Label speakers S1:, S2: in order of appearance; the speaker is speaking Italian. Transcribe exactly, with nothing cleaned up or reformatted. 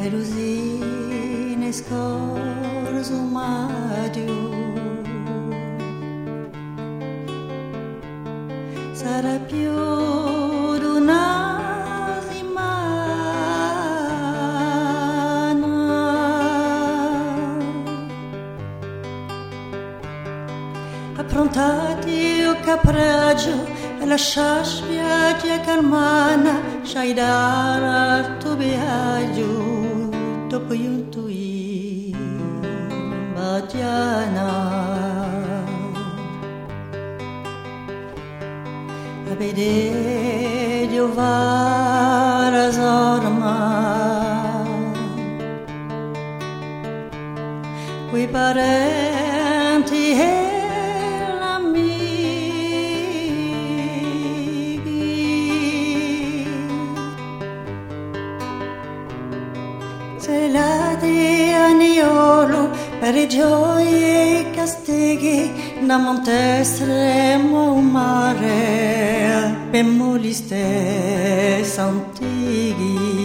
S1: Perusine scorso maggio sarà più d'una settimana. Approntati o capraggio e lasciasci viaggia calmana, sciaidare al tuo viaggio dopo un tui bagiana. A vedere giovare sorma quei parenti e se la di Aniolo per i gioie e castighi da monte estremo mare per molli stessi antichi.